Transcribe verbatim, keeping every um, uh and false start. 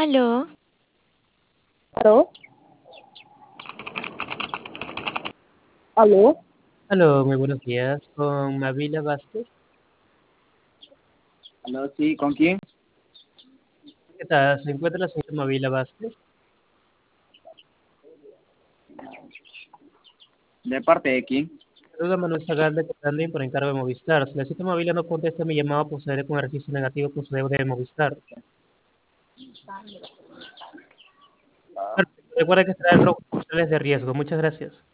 Aló, ¿Aló? ¿Aló? Aló, muy buenos días. Con Mavila Vázquez. Aló, sí, ¿con quién? ¿Qué tal? ¿Se encuentra la señora Mavila Vázquez? ¿De parte de quién? Saluda Manuel Zagal de Trending por encargo de Movistar. Si la señora Mavila no contesta mi llamada, procederé con el registro negativo por su deuda de Movistar. Recuerda que estará en rojos de riesgo. Muchas gracias.